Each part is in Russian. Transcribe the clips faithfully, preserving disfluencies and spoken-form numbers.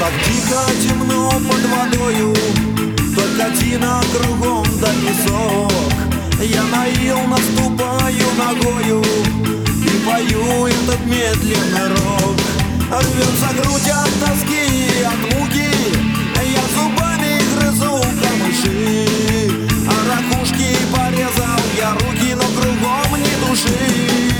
Так тихо, темно под водою, только тина кругом да песок. Я на ил наступаю ногою и пою этот медленный рок. Рвется грудь от тоски и от муки, я зубами грызу камыши. А ракушки порезал я руки, но кругом ни души.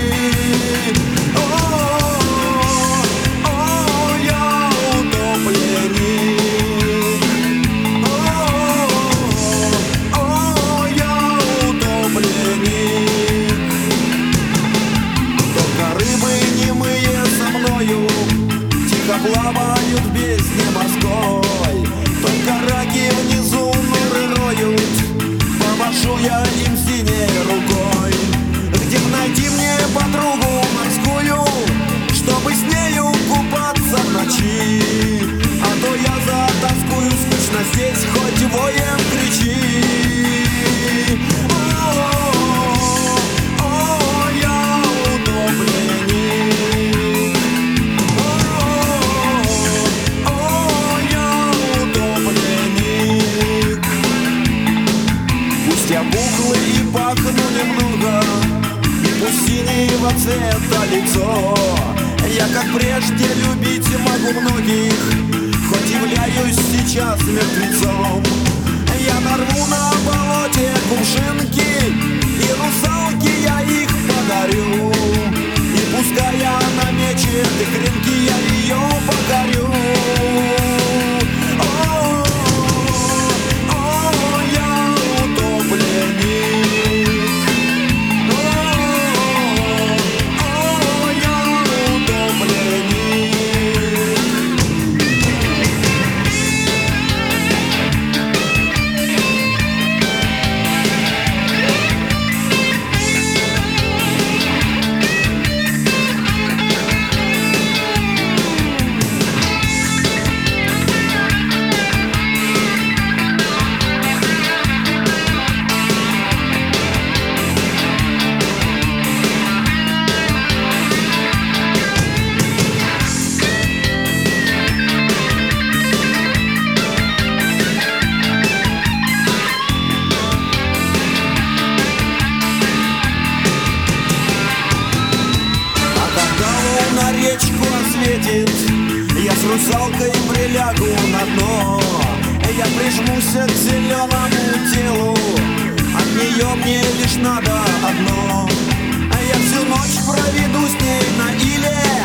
Плавают в бездне морской, только раки внизу норы роют. Помашу я им синей рукой. Где найти мне подругу морскую, чтобы с нею купаться в ночи? А то я затаскую, скучно здесь, хоть воем кричи. Я бухлый и пахну немного, и пусть синего цвета лицо. Я, как прежде, любить могу многих, хоть являюсь сейчас мертвецом. Я нарву на болоте кувшинки, и русалки я их подарю. И пускай она мечет и кринки, я ее покорю. Речку осветит, я с русалкой прилягу на дно. Я прижмусь к зеленому телу, от нее мне лишь надо одно. Я всю ночь проведу с ней на иле,